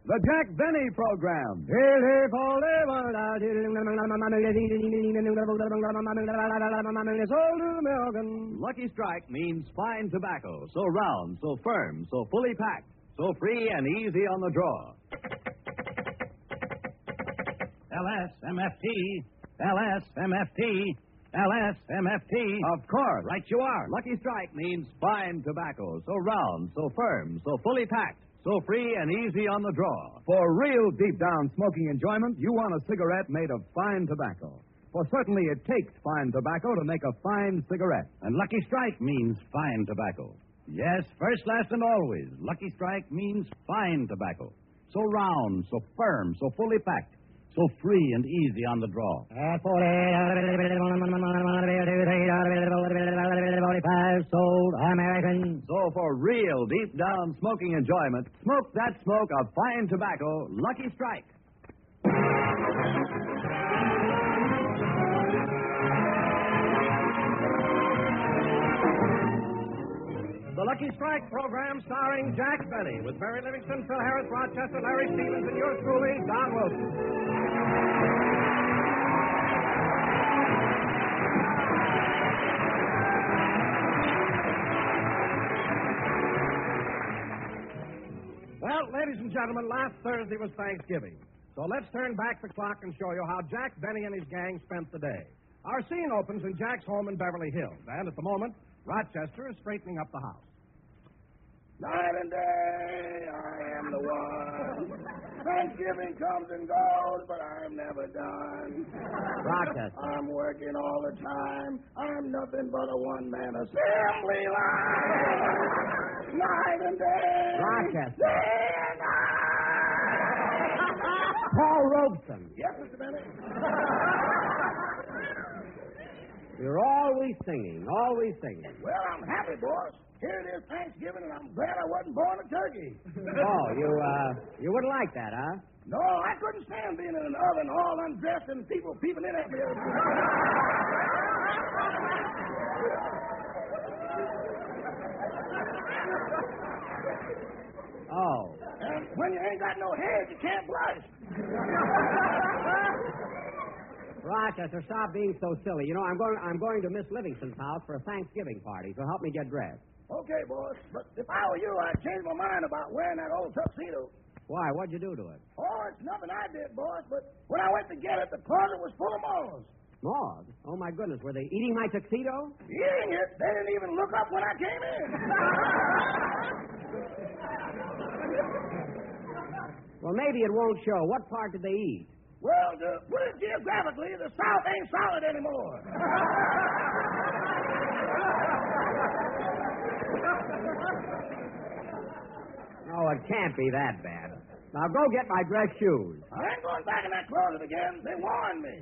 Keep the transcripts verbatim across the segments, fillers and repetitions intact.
The Jack Benny Program. Lucky Strike means fine tobacco, so round, so firm, so fully packed, so free and easy on the draw. L S M F T, L S M F T, L S M F T. Of course. Right you are. Lucky Strike means fine tobacco, so round, so firm, so fully packed, so free and easy on the draw. For real deep-down smoking enjoyment, you want a cigarette made of fine tobacco. For certainly it takes fine tobacco to make a fine cigarette. And Lucky Strike means fine tobacco. Yes, first, last, and always, Lucky Strike means fine tobacco. So round, so firm, so fully packed, so free and easy on the draw. Sold American. So for real deep-down smoking enjoyment, smoke that smoke of fine tobacco, Lucky Strike. The Lucky Strike program starring Jack Benny with Mary Livingston, Phil Harris, Rochester, Larry Stevens, and yours truly, Don Wilson. Well, ladies and gentlemen, last Thursday was Thanksgiving. So let's turn back the clock and show you how Jack Benny and his gang spent the day. Our scene opens in Jack's home in Beverly Hills, and at the moment, Rochester is straightening up the house. Night and day, I am the one. Thanksgiving comes and goes, but I'm never done. Rochester. I'm working all the time. I'm nothing but a one-man assembly line. Night and day. Rochester. Day and night. Paul Robeson. Yes, Mister Benny. You're always singing, always singing. Well, I'm happy, boss. Here it is Thanksgiving, and I'm glad I wasn't born a turkey. Oh, you, uh, you wouldn't like that, huh? No, I couldn't stand being in an oven all undressed and people peeping in at me. Oh. And when you ain't got no head, you can't blush. Rochester, stop being so silly. You know, I'm going I'm going to Miss Livingston's house for a Thanksgiving party, so help me get dressed. Okay, boss. But if I were you, I'd change my mind about wearing that old tuxedo. Why? What'd you do to it? Oh, it's nothing I did, boss, but when I went to get it, the closet was full of moths. Moths? Oh, my goodness. Were they eating my tuxedo? Eating it? They didn't even look up when I came in. Well, maybe it won't show. What part did they eat? Well, to put it geographically, the South ain't solid anymore. Oh, it can't be that bad. Now go get my dress shoes. I ain't going back in that closet again. They warned me.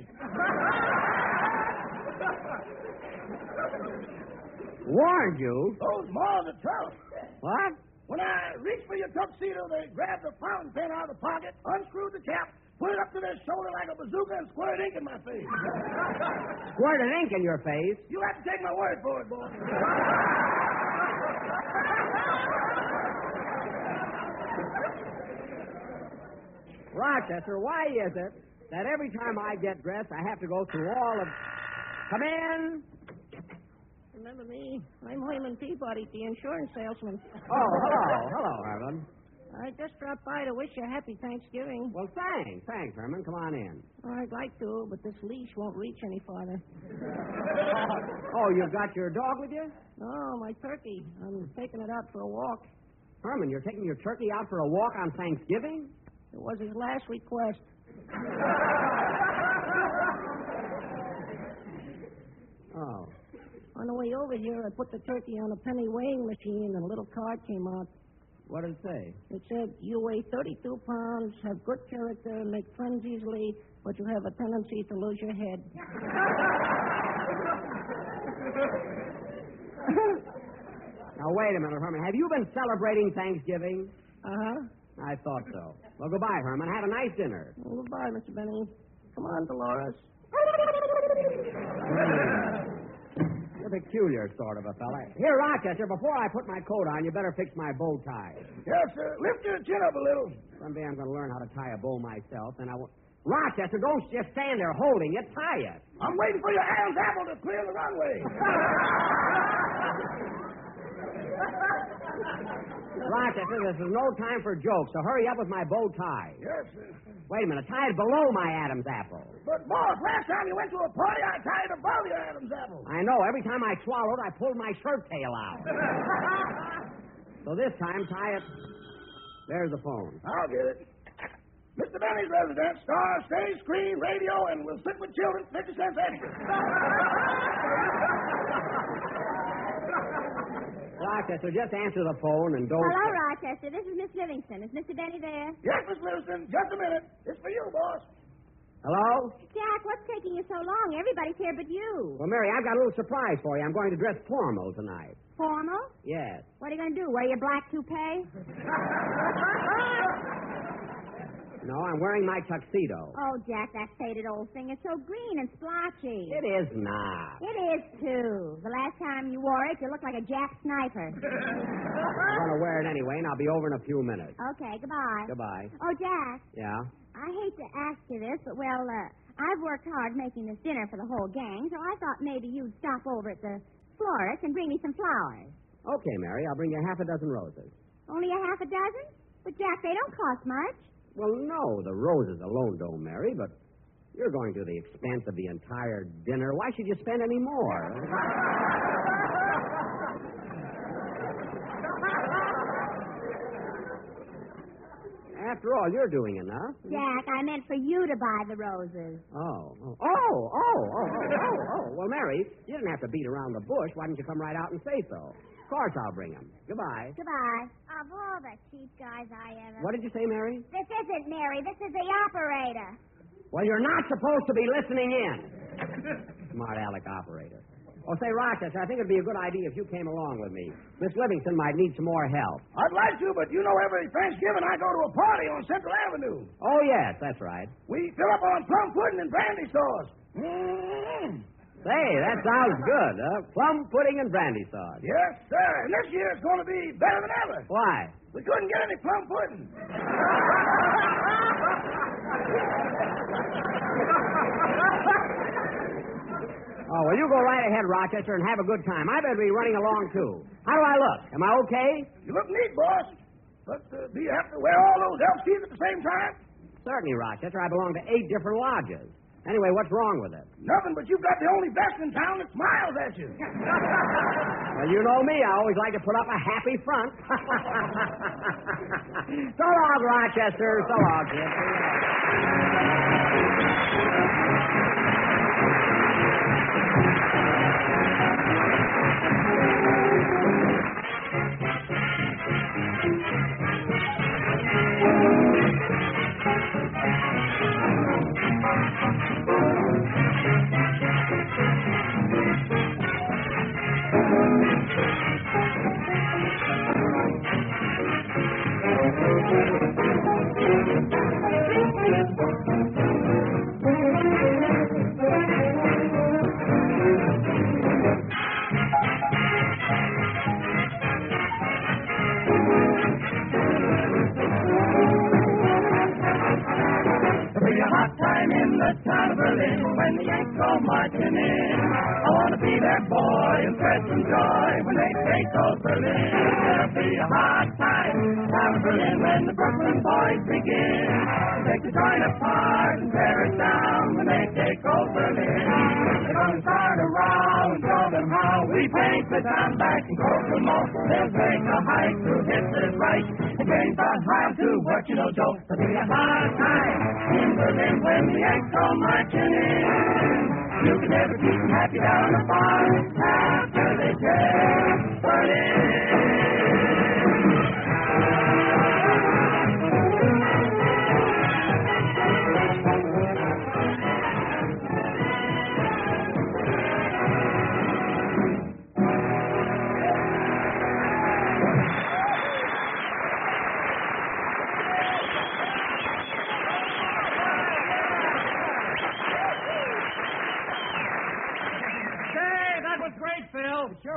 Warned you? Those moths are tough. What? When I reached for your tuxedo, they grabbed a fountain pen out of the pocket, unscrewed the cap, put it up to their shoulder like a bazooka, and squirted ink in my face. Squirted ink in your face? You have to take my word for it, boy. Rochester, why is it that every time I get dressed, I have to go through all of... Come in. Remember me? I'm Herman Peabody, the insurance salesman. Oh, hello. Hello, Herman. I just dropped by to wish you a happy Thanksgiving. Well, thanks. Thanks, Herman. Come on in. Oh, I'd like to, but this leash won't reach any farther. Oh, you've got your dog with you? No, my turkey. I'm taking it out for a walk. Herman, you're taking your turkey out for a walk on Thanksgiving? It was his last request. Oh. On the way over here, I put the turkey on a penny weighing machine, and a little card came out. What did it say? It said, you weigh thirty-two pounds, have good character, make friends easily, but you have a tendency to lose your head. Now, wait a minute, Herman. Have you been celebrating Thanksgiving? Uh-huh. I thought so. Well, goodbye, Herman. Have a nice dinner. Well, goodbye, Mister Benny. Come on, Dolores. a peculiar sort of a fella. Here, Rochester, before I put my coat on, you better fix my bow tie. Yes, sir. Lift your chin up a little. Someday I'm going to learn how to tie a bow myself, and I will... Rochester, don't just stand there holding it. Tie it. I'm waiting for your Adam's apple to clear the runway. Rochester, this is no time for jokes, so hurry up with my bow tie. Yes, sir. Wait a minute. Tie it below my Adam's apple. But, boss, last time you went to a party, I tied it above your Adam's apple. I know. Every time I swallowed, I pulled my shirt tail out. So this time, tie it... There's the phone. I'll get it. Mister Benny's residence, star, stage, screen, radio, and we'll sit with children fifty cents extra. Rochester, just answer the phone and don't... Hello, Rochester. This is Miss Livingston. Is Mister Benny there? Yes, Miss Livingston. Just a minute. It's for you, boss. Hello? Jack, what's taking you so long? Everybody's here but you. Well, Mary, I've got a little surprise for you. I'm going to dress formal tonight. Formal? Yes. What are you going to do, wear your black toupee? No, I'm wearing my tuxedo. Oh, Jack, that faded old thing is so green and splotchy. It is not. It is, too. The last time you wore it, you looked like a Jack sniper. I'm going to wear it anyway, and I'll be over in a few minutes. Okay, goodbye. Goodbye. Oh, Jack, Yeah? I hate to ask you this, but, well, uh, I've worked hard making this dinner for the whole gang, so I thought maybe you'd stop over at the florist and bring me some flowers. Okay, Mary, I'll bring you half a dozen roses. Only a half a dozen? But, Jack, they don't cost much. Well, no, the roses alone don't, Mary, but you're going to the expense of the entire dinner. Why should you spend any more? After all, you're doing enough. Jack, I meant for you to buy the roses. Oh, oh, oh, oh, oh, oh, oh, oh. Well, Mary, you didn't have to beat around the bush. Why didn't you come right out and say so? Of course I'll bring them. Goodbye. Goodbye. Of all the cheap guys I ever... What did you say, Mary? This isn't Mary. This is the operator. Well, you're not supposed to be listening in. Smart aleck operator. Oh, say, Rochester, I think it'd be a good idea if you came along with me. Miss Livingston might need some more help. I'd like to, but you know every Thanksgiving I go to a party on Central Avenue. Oh, yes, that's right. We fill up on plum pudding and brandy sauce. Mm-hmm. Say, that sounds good, huh? Plum pudding and brandy sauce. Yes, sir. And this year it's going to be better than ever. Why? We couldn't get any plum pudding. Oh, well, you go right ahead, Rochester, and have a good time. I better be running along, too. How do I look? Am I okay? You look neat, boss. But uh, do you have to wear all those elf teeth at the same time? Certainly, Rochester. I belong to eight different lodges. Anyway, what's wrong with it? Nothing, but you've got the only vest in town that smiles at you. Well, you know me. I always like to put up a happy front. So long, Rochester. So long, kid. When the Yanks go marching in, I want to be their boy and spread some joy when they take old Berlin. It'll be a hot time down in Berlin when the Brooklyn boys begin. Take the joint apart and tear it down when they take old Berlin. They're going to start a row and show them how we paint the town back and go from all. They'll take a hike through Hitler's right and James Bond high to work, you know, Joe. It'll be a hot time in Berlin when the Yanks go marching in. You can never keep them happy down the farm after they take Berlin. Great, Phil.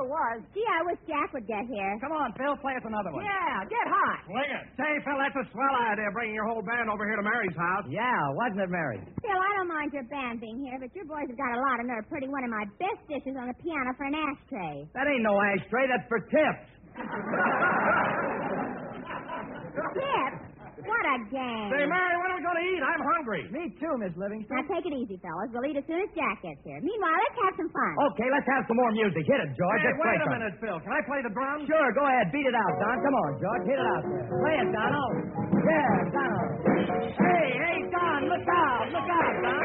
sure was. Gee, I wish Jack would get here. Come on, Phil, play us another one. Yeah, get hot. Swing it. Say, Phil, that's a swell idea, bringing your whole band over here to Mary's house. Yeah, wasn't it, Mary? Phil, I don't mind your band being here, but your boys have got a lot of nerve putting one of my best dishes on the piano for an ashtray. That ain't no ashtray. That's for tips. Tip? What a game. Say, Mary, when are we going to eat? I'm hungry. Me too, Miss Livingston. Now, take it easy, fellas. We'll eat as soon as Jack gets here. Meanwhile, let's have some fun. Okay, let's have some more music. Hit it, George. Hey, Just play wait a something. minute, Phil. Can I play the drums? Sure, go ahead. Beat it out, Don. Come on, George. Hit it out there. Play it, Donald. Yeah, Donald. Hey, hey, Don, look out. Look out, Don.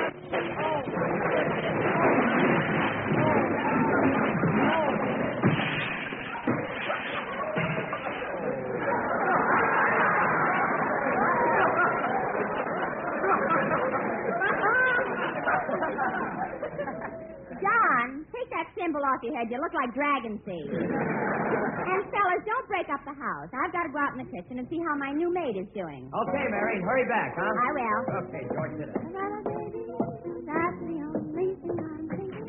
John, take that symbol off your head. You look like dragon seed. And, fellas, don't break up the house. I've got to go out in the kitchen and see how my new maid is doing. Okay, Mary. Hurry back, huh? I will. Okay, George, hit it. That's the only thing I'm thinking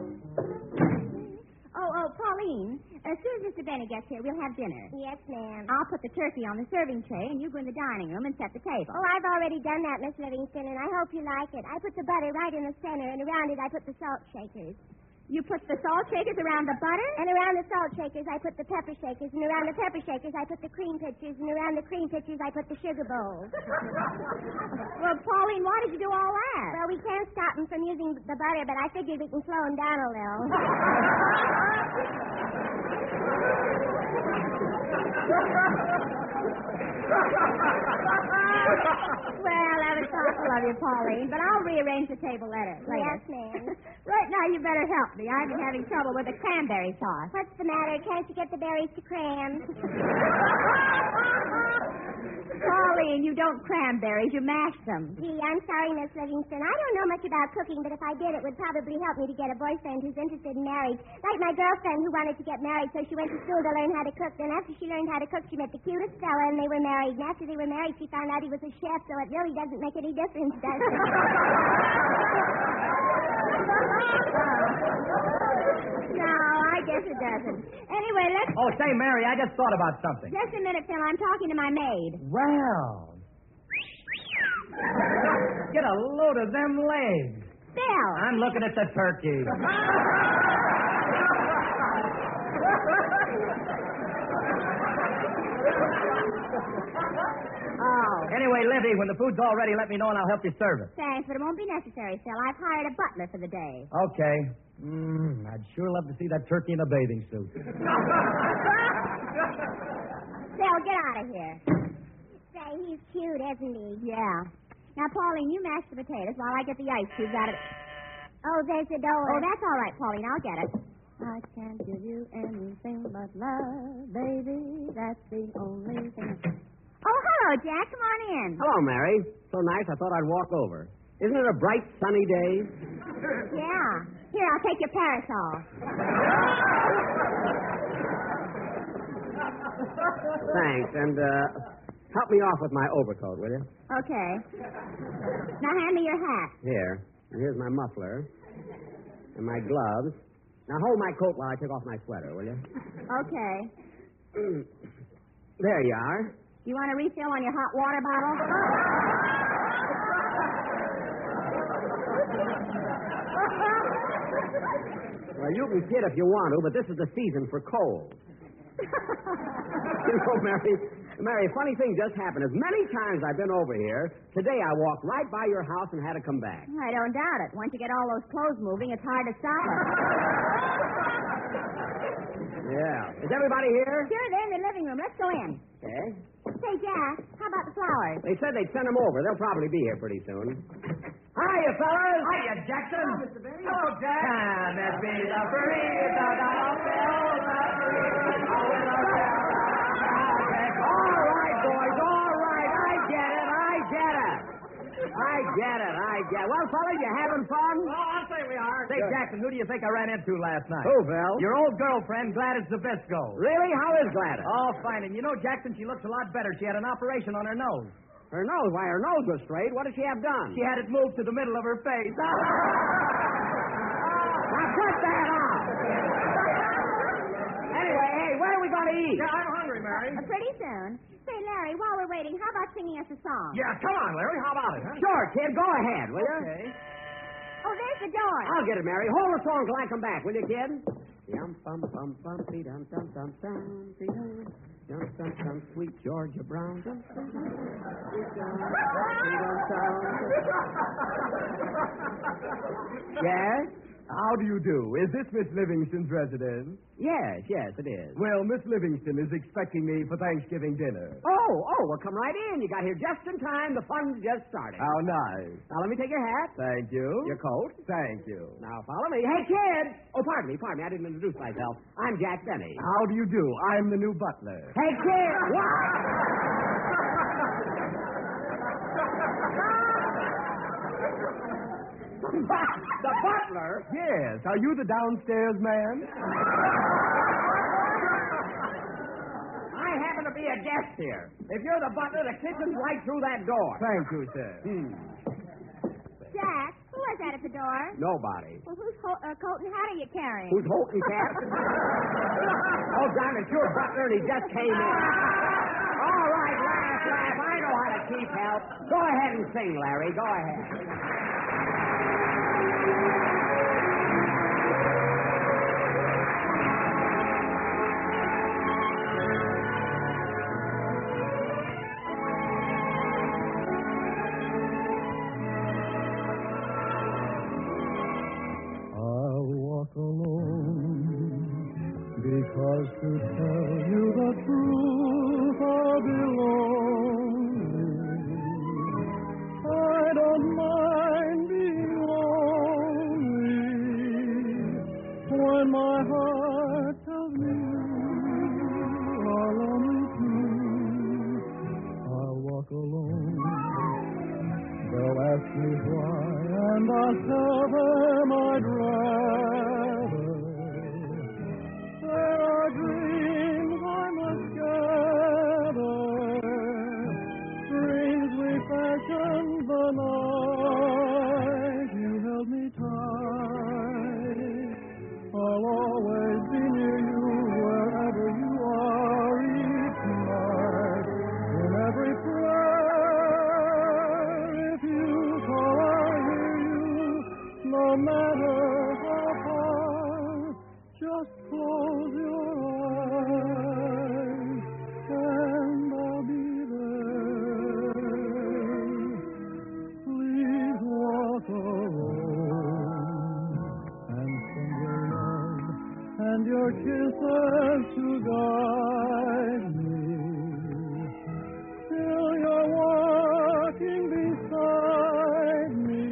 of. Oh, oh, Pauline, as soon as Mister Benny gets here, we'll have dinner. Yes, ma'am. I'll put the turkey on the serving tray, and you go in the dining room and set the table. Oh, I've already done that, Miss Livingston, and I hope you like it. I put the butter right in the center, and around it I put the salt shakers. You put the salt shakers around the butter? And around the salt shakers I put the pepper shakers, and around the pepper shakers I put the cream pitchers, and around the cream pitchers I put the sugar bowls. Well, Pauline, why did you do all that? Well, we can't stop them from using the butter, but I figured we can slow them down a little. Well, that was thoughtful of you, Pauline, but I'll rearrange the table later. later. Yes, ma'am. Right now, you better help me. I've been having trouble with the cranberry sauce. What's the matter? Can't you get the berries to cram? Pauline, you don't cranberries, you mash them. Gee, I'm sorry, Miss Livingston. I don't know much about cooking, but if I did, it would probably help me to get a boyfriend who's interested in marriage. Like my girlfriend who wanted to get married, so she went to school to learn how to cook. Then after she learned how to cook, she met the cutest fella, and they were married. And after they were married, she found out he was a chef, so it really doesn't make any difference, does it? No, I guess it doesn't. Anyway, let's... Oh, say, Mary, I just thought about something. Just a minute, Phil. I'm talking to my maid. Well. Get a load of them legs. Phil! I'm looking at the turkey. Oh. Anyway, Livy, when the food's all ready, let me know and I'll help you serve it. Thanks, but it won't be necessary, Phil. I've hired a butler for the day. Okay. Mm, I'd sure love to see that turkey in a bathing suit. Phil, get out of here. Say, he's cute, isn't he? Yeah. Now, Pauline, you mash the potatoes while I get the ice cubes out of it. Oh, there's the door. Oh, that's all right, Pauline. I'll get it. I can't give you anything but love, baby. That's the only thing. Oh, hello, Jack. Come on in. Hello, Mary. So nice, I thought I'd walk over. Isn't it a bright, sunny day? Yeah. Here, I'll take your parasol. Thanks, and uh, help me off with my overcoat, will you? Okay. Now hand me your hat. Here. And here's my muffler. And my gloves. Now hold my coat while I take off my sweater, will you? Okay. There you are. You want a refill on your hot water bottle? Well, you can kid if you want to, but this is the season for cold. You know, Mary, Mary, a funny thing just happened. As many times I've been over here, today I walked right by your house and had to come back. I don't doubt it. Once you get all those clothes moving, it's hard to stop it. Yeah. Is everybody here? Sure, they're in the living room. Let's go in. Okay. Say, Jack, how about the flowers? They said they'd send them over. They'll probably be here pretty soon. Hiya, fellas. Hiya, Jackson. Hello, Mister Benny. Hello, Jack. Can it be the burrito that All right, boys, all right. I get it, I get it. I get it, I get it. Well, fellas, you having fun? Oh, I'll say we are. Say, Jackson, who do you think I ran into last night? Who, Phil? Your old girlfriend, Gladys Zabisco. Really? How is Gladys? Oh, fine. And you know, Jackson, she looks a lot better. She had an operation on her nose. Her nose? Why, her nose was straight. What did she have done? She had it moved to the middle of her face. Now, put that on. everybody eat. Yeah, I'm hungry, Mary. Uh, pretty soon. Say, Larry, while we're waiting, how about singing us a song? Yeah, come on, Larry. How about it, huh? Sure, kid. Go ahead, will you? Okay. Oh, there's the door. I'll get it, Mary. Hold the song till I come back, will you, kid? Yum, bum, bum, bum, dee, dum, dum, dum, dum, dee, dum. Dum, dum, dum, sweet Georgia Brown. Dum, dum, dum, sweet Georgia Brown. Yes? How do you do? Is this Miss Livingston's residence? Yes, yes, it is. Well, Miss Livingston is expecting me for Thanksgiving dinner. Oh, oh, well, come right in. You got here just in time. The fun's just started. How nice. Now, let me take your hat. Thank you. Your coat. Thank you. Now, follow me. Hey, kid! Oh, pardon me, pardon me. I didn't introduce myself. I'm Jack Benny. How do you do? I'm the new butler. Hey, kid! What? The butler? Yes. Are you the downstairs man? I happen to be a guest here. If you're the butler, the kitchen's right through that door. Thank you, sir. Hmm. Jack, who was that at the door? Nobody. Well, whose ho- uh, coat and hat are you carrying? Who's Holton Cap? Oh, John, it's your butler, and he just came in. All right, laugh, laugh. I know how to keep help. Go ahead and sing, Larry. Go ahead. Because to tell you the truth, I'll be lonely. I don't mind being lonely when my heart tells me you are lonely too. I'll walk alone. They'll ask me why, and I'll tell them I'd rather. There are dreams I must gather, strangely fashioned the night you held me tight. I'll always be near you wherever you are each night. In every prayer, if you call, I'll hear you, no matter how far. Just close your eyes, and I'll be there. Please walk alone, and send your love and your kisses to guide me. Till you're walking beside me.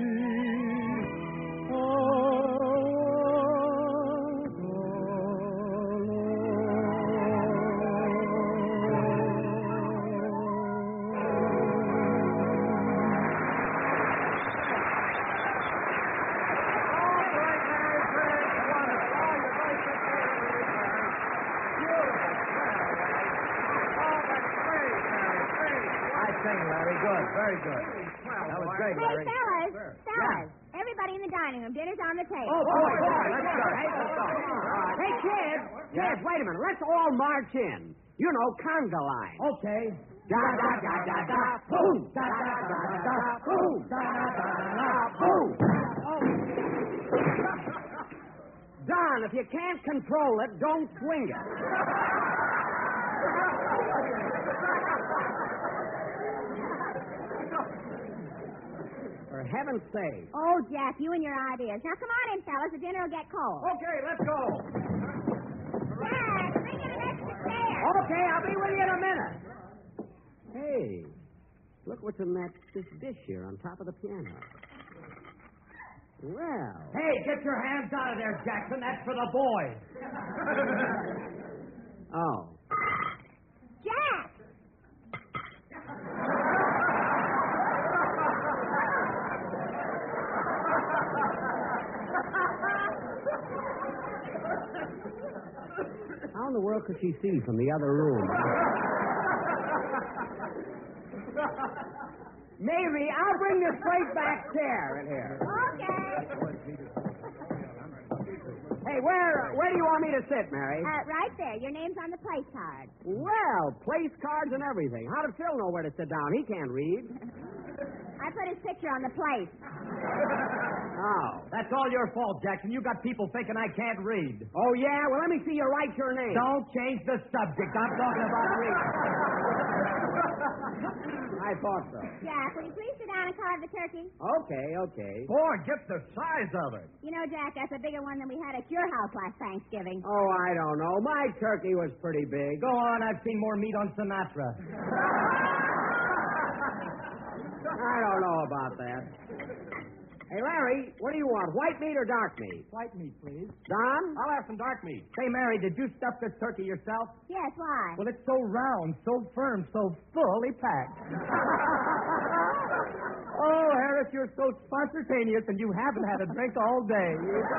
Very good. That was great, Hey, Larry. fellas, fellas, everybody in the dining room. Dinner's on the table. Oh, boy, boy, let's go. Hey, let's go. Hey, kid. Yes, wait a minute. Let's all march in. You know, conga line. Okay. Da da da da da. Boom. Da da da da da. Boom. Da da da da da. Boom. Don, if you can't control it, don't swing it. For heaven's sake. Oh, Jack, you and your ideas. Now, come on in, fellas. The dinner will get cold. Okay, let's go. Jack, bring in an extra chair. Okay, I'll be with you in a minute. Hey, look what's in that this dish here on top of the piano. Well. Hey, get your hands out of there, Jackson. That's for the boys. Oh. Jack! How in the world could she see from the other room? Mary, I'll bring the straight back chair in here. Okay. Hey, where where do you want me to sit, Mary? Uh, right there. Your name's on the place card. Well, place cards and everything. How did Phil know where to sit down? He can't read. I put his picture on the plate. Oh. That's all your fault, Jackson. You got people thinking I can't read. Oh, yeah? Well, let me see you write your name. Don't change the subject. I'm talking about reading. I thought so. Jack, will you please sit down and carve the turkey? Okay, okay. Boy, get the size of it. You know, Jack, that's a bigger one than we had at your house last Thanksgiving. Oh, I don't know. My turkey was pretty big. Go on. I've seen more meat on Sinatra. I don't know about that. Hey, Larry, what do you want, white meat or dark meat? White meat, please. Don? I'll have some dark meat. Say, Mary, did you stuff this turkey yourself? Yes, why? Well, it's so round, so firm, so fully packed. Oh, Harris, you're so spontaneous, and you haven't had a drink all day.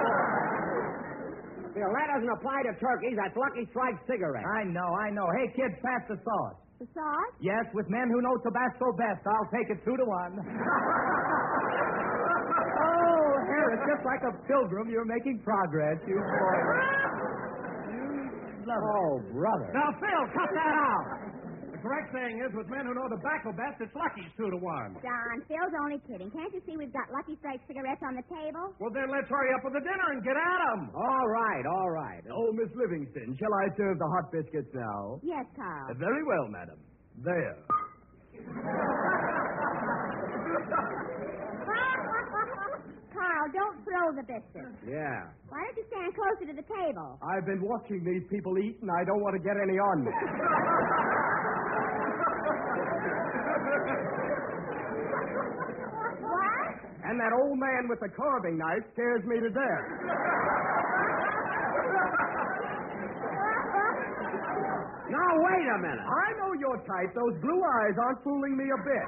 Well, that doesn't apply to turkeys. That's Lucky Strike cigarettes. I know, I know. Hey, kids, pass the sauce. The sauce? Yes, with men who know Tabasco best, I'll take it two to one. Oh, Harris, just like a pilgrim, you're making progress, you boy. You love it. Oh, brother. Now, Phil, cut that out. The correct saying is, with men who know tobacco best, it's Lucky's two to one. Don, Phil's only kidding. Can't you see we've got Lucky Strike cigarettes on the table? Well, then let's hurry up with the dinner and get at 'em. All right, all right. Oh, Miss Livingston, shall I serve the hot biscuits now? Yes, Carl. Uh, very well, madam. There. Carl, don't throw the biscuits. Yeah. Why don't you stand closer to the table? I've been watching these people eat, and I don't want to get any on me. What? And that old man with the carving knife scares me to death. Now, wait a minute. I know your type. Those blue eyes aren't fooling me a bit.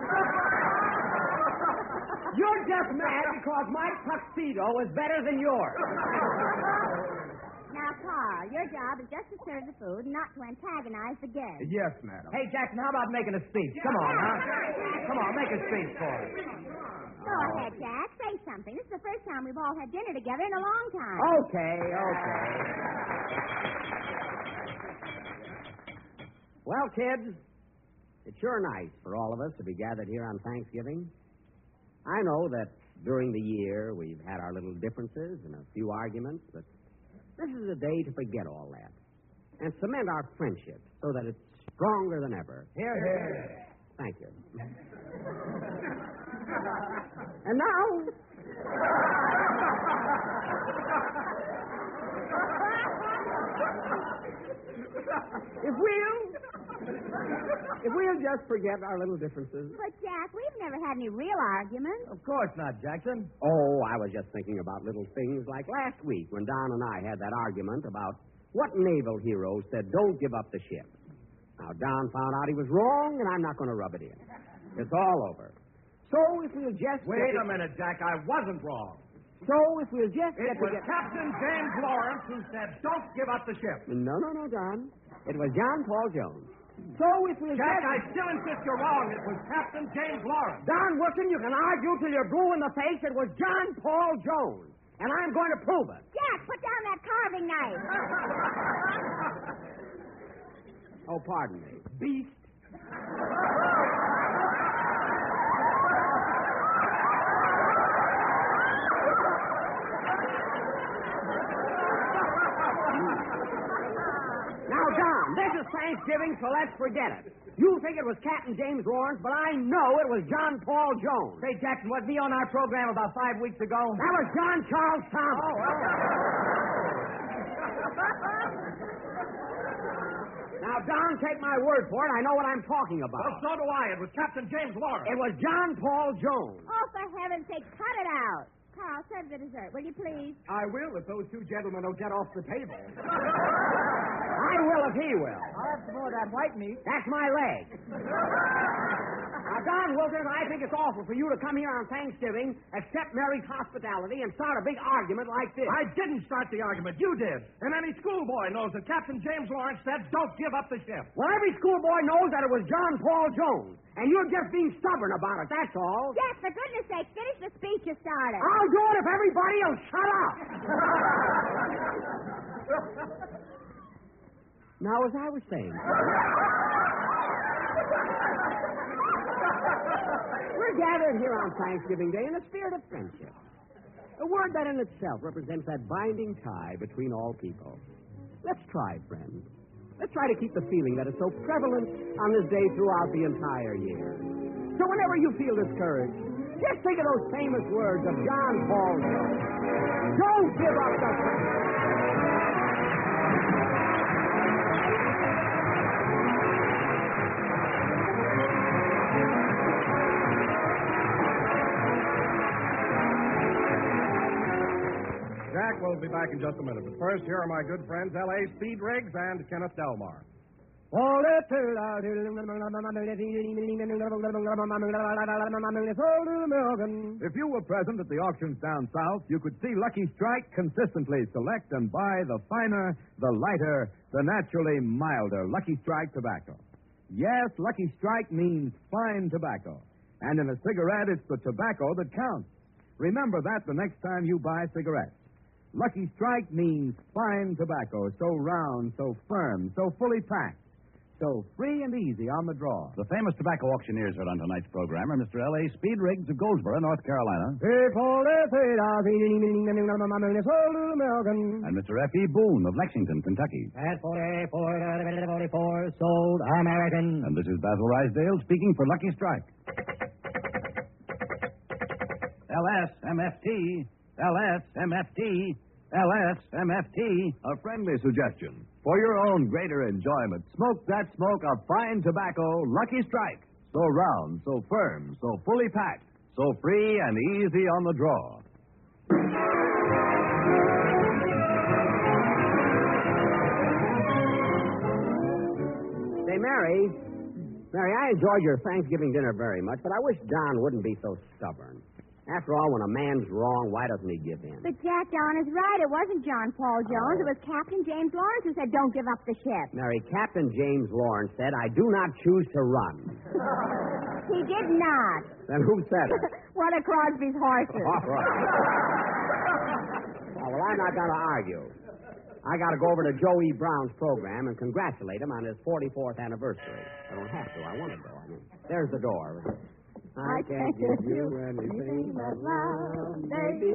You're just mad because my tuxedo is better than yours. Now, Carl, your job is just to serve the food, not to antagonize the guests. Yes, madam. Hey, Jackson, how about making a speech? Come on, huh? Come on, make a speech for us. Go ahead, Jack. Say something. This is the first time we've all had dinner together in a long time. Okay, okay. Well, kids, it's sure nice for all of us to be gathered here on Thanksgiving. I know that during the year we've had our little differences and a few arguments, but this is a day to forget all that and cement our friendship so that it's stronger than ever. Here, here. Thank you. And now... If we'll... If we'll just forget our little differences. But, Jack, we've never had any real arguments. Of course not, Jackson. Oh, I was just thinking about little things like last week when Don and I had that argument about what naval hero said, don't give up the ship. Now, Don found out he was wrong, and I'm not going to rub it in. It's all over. So if we'll just... Wait a minute, Jack. I wasn't wrong. So if we'll just It get was together... Captain James Lawrence who said, don't give up the ship. No, no, no, Don. It was John Paul Jones. So if we'll Jack, just... I still insist you're wrong. It was Captain James Lawrence. Don Wilson, you can argue till you're blue in the face. It was John Paul Jones. And I'm going to prove it. Jack, put down that carving knife. Oh, pardon me. Beast. Now, Don, this is Thanksgiving, so let's forget it. You think it was Captain James Lawrence, but I know it was John Paul Jones. Say, Jackson, wasn't he on our program about five weeks ago? That was John Charles Thomas. Oh, well. Now, Don, take my word for it. I know what I'm talking about. Well, so do I. It was Captain James Lawrence. It was John Paul Jones. Oh, for heaven's sake, cut it out. Carl, serve the dessert, will you please? I will if those two gentlemen will get off the table. I will if he will. I'll have some more of that white meat. That's my leg. Now, Don Wilkins, I think it's awful for you to come here on Thanksgiving, accept Mary's hospitality, and start a big argument like this. I didn't start the argument. You did. And any schoolboy knows that Captain James Lawrence said, don't give up the ship. Well, every schoolboy knows that it was John Paul Jones, and you're just being stubborn about it, that's all. Jack, for goodness sake, finish the speech you started. I'll do it if everybody will shut up. Now, as I was saying... We're gathered here on Thanksgiving Day in a spirit of friendship. A word that in itself represents that binding tie between all people. Let's try, friends. Let's try to keep the feeling that is so prevalent on this day throughout the entire year. So whenever you feel discouraged, just think of those famous words of John Paul Jones. Don't give up the fight. Jack will be back in just a minute. But first, here are my good friends, L A. Speed Riggs and Kenneth Delmar. If you were present at the auctions down south, you could see Lucky Strike consistently select and buy the finer, the lighter, the naturally milder Lucky Strike tobacco. Yes, Lucky Strike means fine tobacco. And in a cigarette, it's the tobacco that counts. Remember that the next time you buy cigarettes. Lucky Strike means fine tobacco, so round, so firm, so fully packed, so free and easy on the draw. The famous tobacco auctioneers heard on tonight's program are Mister L A. Speed Riggs of Goldsboro, North Carolina, and Mister F E. Boone of Lexington, Kentucky. At forty-four, forty-four, sold American. And this is Basil Rysdale speaking for Lucky Strike. L S M F T, L S M F T, L S M F T. A friendly suggestion. For your own greater enjoyment, smoke that smoke of fine tobacco, Lucky Strike. So round, so firm, so fully packed, so free and easy on the draw. Say, Mary, Mary, I enjoyed your Thanksgiving dinner very much, but I wish Don wouldn't be so stubborn. After all, when a man's wrong, why doesn't he give in? But Jack, Don is right. It wasn't John Paul Jones. It was Captain James Lawrence who said, don't give up the ship. Mary, Captain James Lawrence said, I do not choose to run. He did not. Then who said it? One of Crosby's horses. All right. Oh, well, I'm not going to argue. I got to go over to Joe E. Brown's program and congratulate him on his forty-fourth anniversary. I don't have to. I want to go. I mean, there's the door. I can't give you anything but love, baby.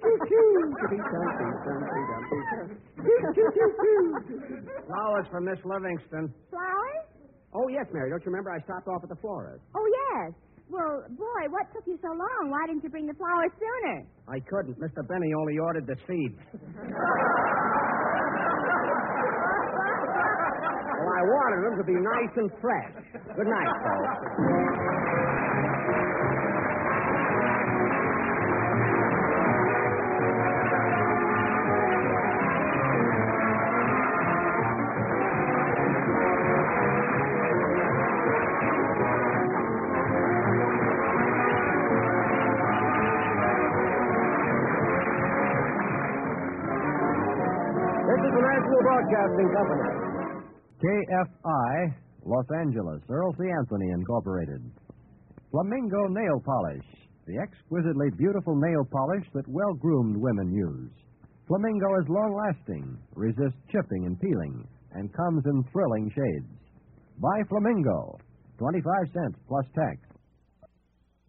Flowers from Miss Livingston. Flowers? Oh, yes, Mary. Don't you remember I stopped off at the florist? Oh, yes. Well, boy, what took you so long? Why didn't you bring the flowers sooner? I couldn't. Mister Benny only ordered the seeds. Well, I wanted them to be nice and fresh. Good night, folks. This is the National Broadcasting Company. K F I, Los Angeles, Earl C. Anthony Incorporated. Flamingo Nail Polish, the exquisitely beautiful nail polish that well-groomed women use. Flamingo is long-lasting, resists chipping and peeling, and comes in thrilling shades. Buy Flamingo, twenty-five cents plus tax.